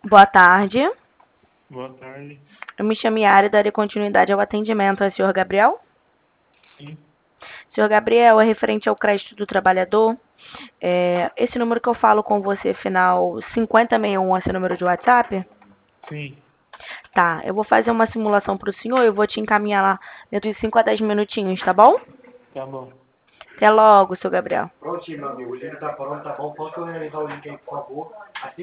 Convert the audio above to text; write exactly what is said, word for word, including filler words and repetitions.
Boa tarde. Boa tarde. Eu me chamo Yara e darei continuidade ao atendimento. É o senhor Gabriel? Sim, Senhor Gabriel, é referente ao crédito do trabalhador. É, esse número que eu falo com você, final cinquenta e sessenta e um, esse número de WhatsApp? sim, Tá, eu vou fazer uma simulação para o senhor e eu vou te encaminhar lá dentro de cinco a dez minutinhos, tá bom? tá bom. Até logo, senhor Gabriel. Prontinho, meu amigo. O link tá pronto, tá bom? Posso realizar o link aí, por favor? Assim